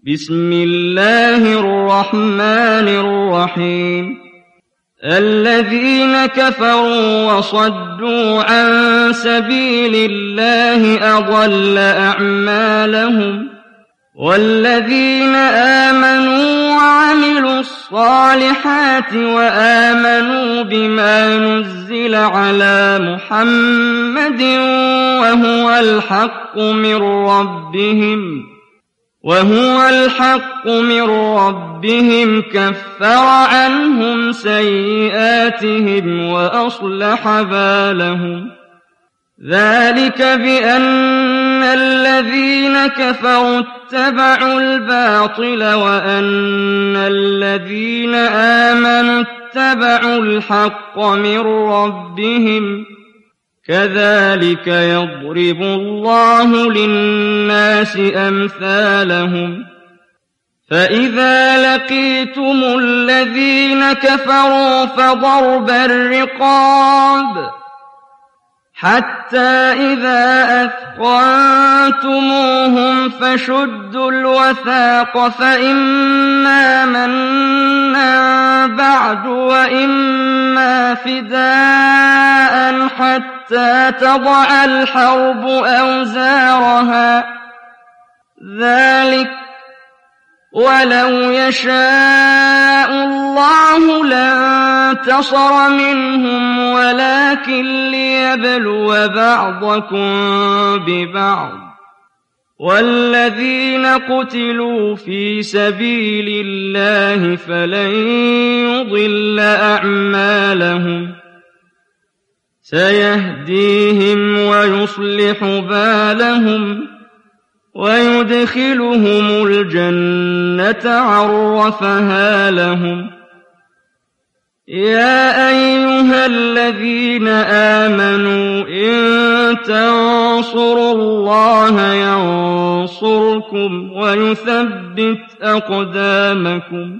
بسم الله الرحمن الرحيم الذين كفروا وصدوا عن سبيل الله أضل أعمالهم والذين آمنوا وعملوا الصالحات وآمنوا بما نزل على محمد وهو الحق من ربهم كفر عنهم سيئاتهم وأصلح بالهم ذلك بأن الذين كفروا اتبعوا الباطل وأن الذين آمنوا اتبعوا الحق من ربهم كذلك يضرب الله للناس أمثالهم فإذا لقيتم الذين كفروا فضرب الرقاب حتى إذا أثخنتموهم فشدوا الوثاق فإما منا بعد وإما فداء حتى تضع الحرب أوزارها ذلك ولو يشاء الله لانتصر منهم ولكن ليبلو بعضكم ببعض والذين قتلوا في سبيل الله فلن يضل أعمالهم سيهديهم ويصلح بالهم ويدخلهم الجنة عرفها لهم يا أيها الذين آمنوا إن تنصروا الله ينصركم ويثبت أقدامكم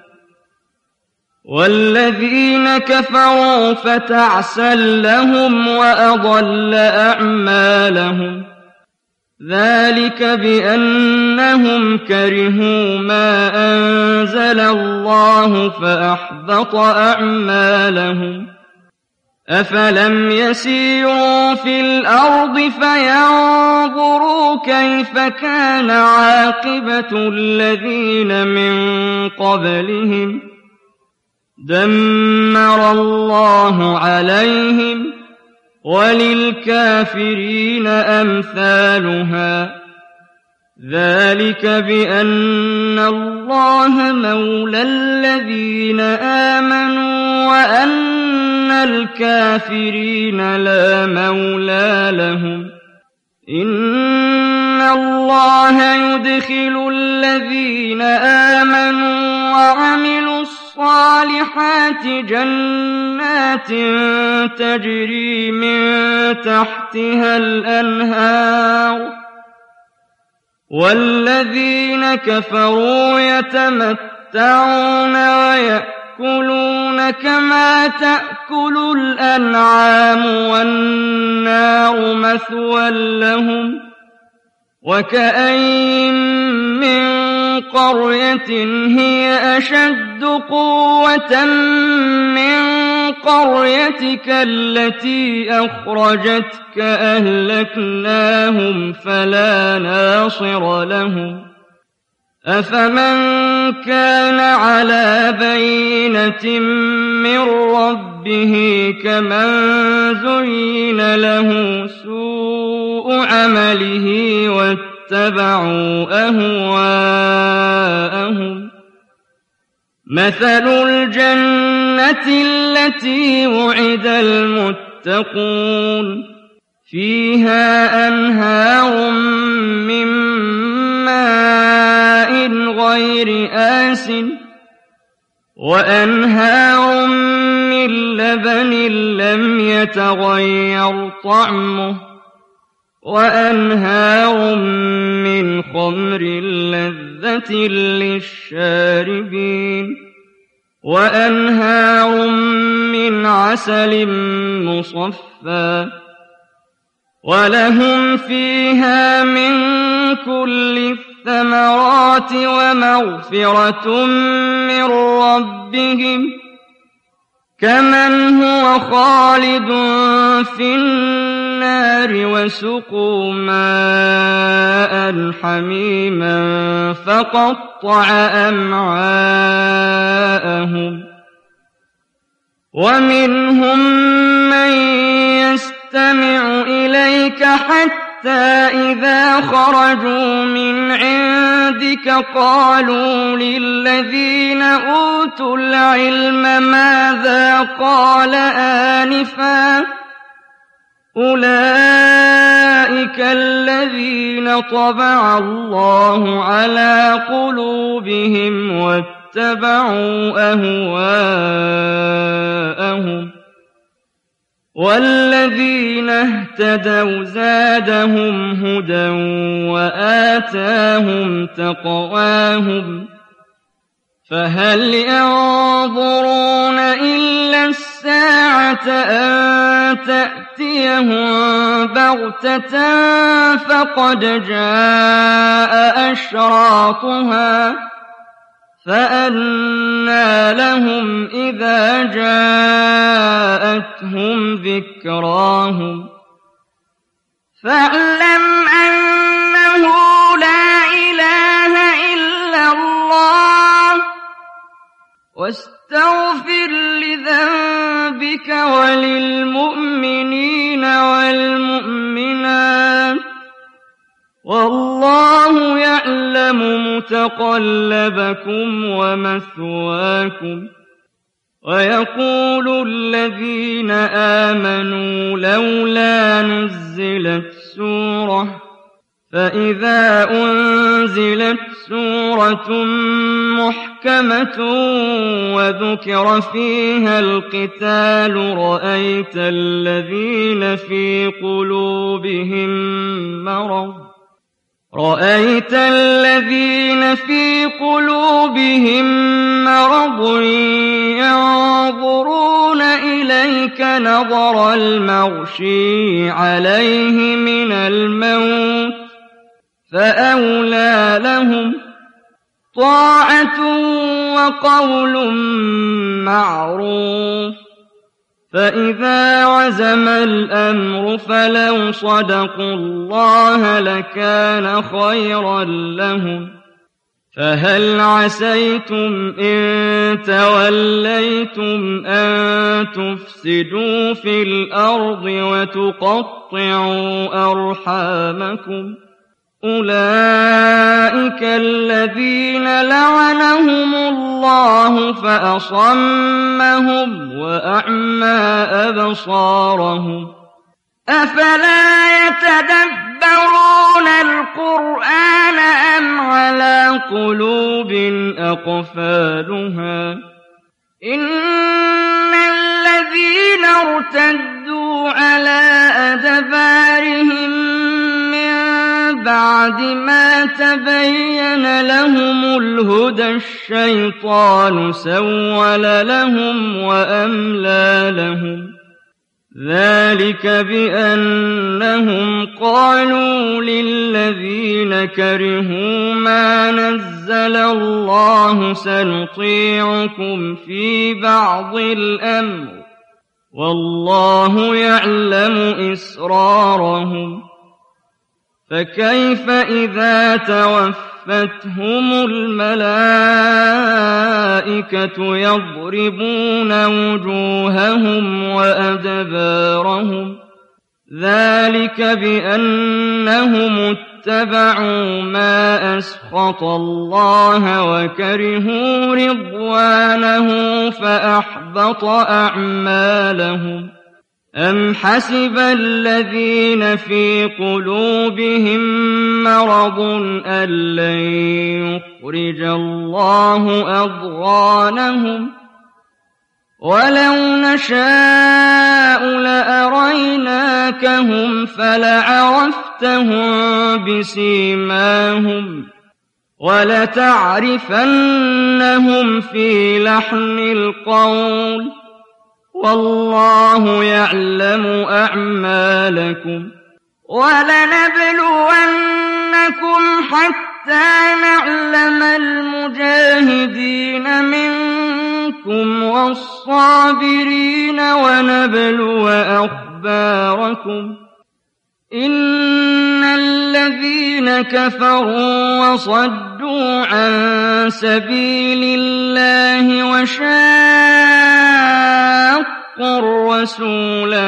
والذين كفروا فتعسا لهم وأضل أعمالهم ذلك بأنهم كرهوا ما أنزل الله فأحبط أعمالهم أفلم يسيروا في الأرض فينظروا كيف كان عاقبة الذين من قبلهم دمر الله عليهم وللكافرين أمثالها ذلك بأن الله مولى الذين آمنوا وأن الكافرين لا مولى لهم إن الله يدخل الذين آمنوا وعملوا الصالحات جنات تجري من تحتها الأنهار والذين كفروا يتمتعون ويأكلون كما تأكل الأنعام والنار مثوى لهم وكأين من قرية هي أشد قوة من قريتك التي أخرجتك أهلكناهم فلا ناصر لهم أفمن كان على بينة من ربه كمن زين له سوء عمله واتبعوا أهواءهم مثل الجنة التي وعد المتقون فيها أنهار من ماء غير آسٍ وأنهار من لبن لم يتغير طعمه وأنهار من خمر لذة للشاربين وأنهار من عسل مصفى ولهم فيها من كل الثمرات ومغفرة من ربهم كمن هو خالد في النار وسقوا ماء حميما فقطع أمعاءهم ومنهم من يستمع إليك حتى إذا خرجوا من عندك قالوا للذين أوتوا العلم ماذا قال آنفا أولئك الذين طبع الله على قلوبهم واتبعوا أهواءهم والذين اهتدوا زادهم هدى وآتاهم تقواهم فهل ينظرون إلا الساعة أن تأتيهم بغتة فقد جاء أشراطها فأنى لهم إذا جاءتهم ذكراهم فاعلم أنه لا إله إلا الله واستغفر لذنبك وللمؤمنين والمؤمنات والله يعلم متقلبكم ومثواكم ويقول الذين آمنوا لولا نزلت سورة فإذا أنزلت سورة محكمة وذكر فيها القتال رأيت الذين في قلوبهم مرض ينظرون إليك نظر المغشي عليه من الموت فأولى لهم طاعة وقول معروف فإذا عزم الأمر فلو صدقوا الله لكان خيرا لهم فهل عسيتم إن توليتم أن تفسدوا في الأرض وتقطعوا أرحامكم أولئك الذين لعنهم الله فأصمهم وأعمى أبصارهم أفلا يتدبرون القرآن أم على قلوب أقفالها إن الذين ارتدوا على أدبارهم بعد ما تبين لهم الهدى الشيطان سول لهم وأملى لهم ذلك بأنهم قالوا للذين كرهوا ما نزل الله سنطيعكم في بعض الأمر والله يعلم إسرارهم فكيف إذا توفتهم الملائكة يضربون وجوههم وأدبارهم ذلك بأنهم اتبعوا ما أسخط الله وكرهوا رضوانه فأحبط أعمالهم أم حسب الذين في قلوبهم مرض أن لن يخرج الله أضغانهم ولو نشاء لأريناكهم فلعرفتهم بسيماهم ولتعرفنهم في لحن القول والله يعلم أعمالكم ولنبلونكم حتى حَتَّىٰ نَعْلَمَ الْمُجَاهِدِينَ مِنكُمْ وَالصَّابِرِينَ وَنَبْلُوَ أَخْبَارَكُمْ إِنَّ الَّذِينَ كَفَرُوا وَصَدُّوا عَن سَبِيلِ اللَّهِ وَشَاقُّوا الرَّسُولَ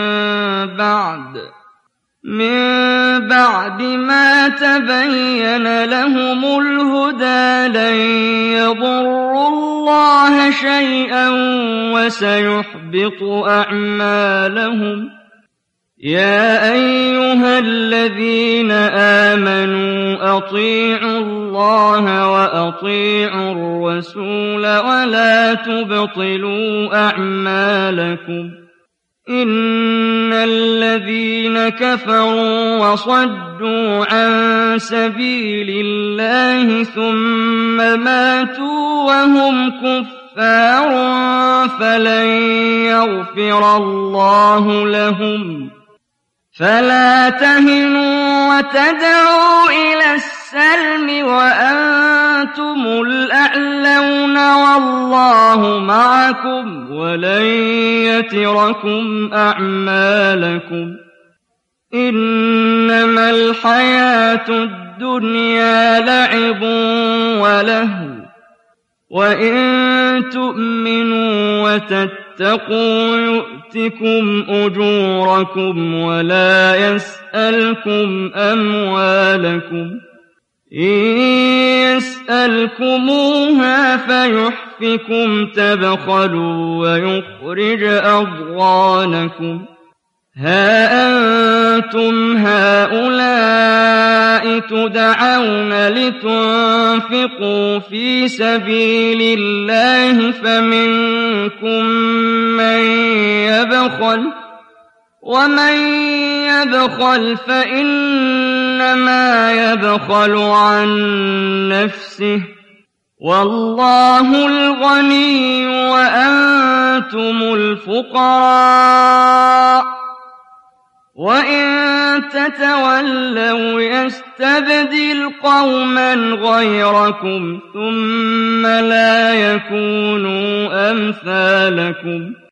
من بعد ما تبين لهم الهدى لن يضروا الله شيئا وسيحبط أعمالهم يا أيها الذين آمنوا أطيعوا الله وأطيعوا الرسول ولا تبطلوا أعمالكم إن الذين كفروا وصدوا عن سبيل الله ثم ماتوا وهم كفار فلن يغفر الله لهم فلا تهنوا وتدعوا إلى السلم وأنتم الأعلون والله معكم ولن يتركم أعمالكم إنما الحياة الدنيا لعب ولهو وإن تؤمنوا وتتقوا يؤتكم أجوركم ولا يسألكم أموالكم إن يسألكموها فيحفكم تبخلوا ويخرج أضغانكم ها أنتم هؤلاء تدعون لتنفقوا في سبيل الله فمنكم من يبخل ومن يبخل فإنما يبخل عن نفسه والله الغني وأنتم الفقراء وإن تتولوا يستبدل قوما غيركم ثم لا يكونوا أمثالكم